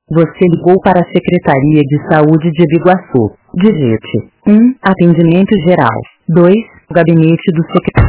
Você ligou para a Secretaria de Saúde de Biguaçu. Digite 1. Atendimento geral. 2. Gabinete do secretário.